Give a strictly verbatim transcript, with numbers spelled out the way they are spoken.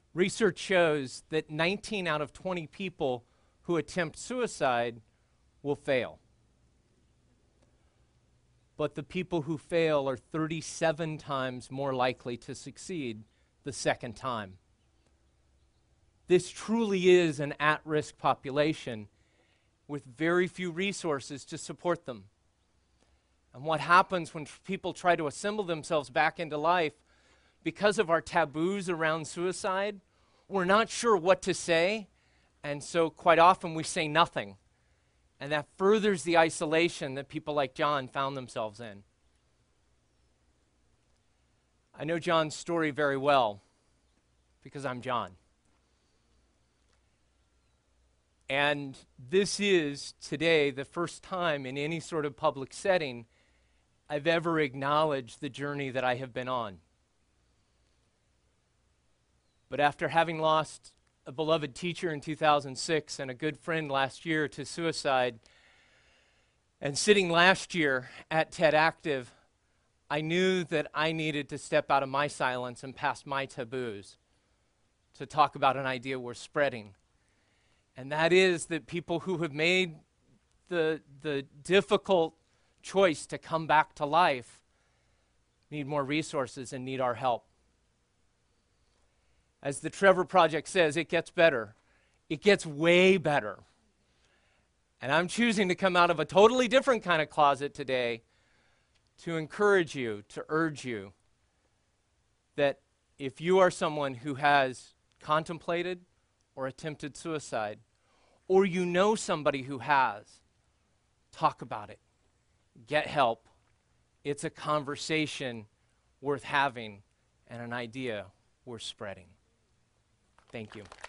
Research shows that nineteen out of twenty people who attempt suicide will fail. But the people who fail are thirty-seven times more likely to succeed the second time. This truly is an at-risk population with very few resources to support them. And what happens when people try to assemble themselves back into life, because of our taboos around suicide, we're not sure what to say, and so quite often we say nothing. And that furthers the isolation that people like John found themselves in. I know John's story very well because I'm John. And this is today the first time in any sort of public setting I've ever acknowledged the journey that I have been on. But after having lost a beloved teacher in two thousand six and a good friend last year to suicide, and sitting last year at TED Active, I knew that I needed to step out of my silence and past my taboos to talk about an idea we're spreading. And that is that people who have made the, the difficult choice to come back to life need more resources and need our help. As the Trevor Project says, it gets better. It gets way better. And I'm choosing to come out of a totally different kind of closet today to encourage you, to urge you that if you are someone who has contemplated or attempted suicide, or you know somebody who has, talk about it. Get help. It's a conversation worth having and an idea worth spreading. Thank you.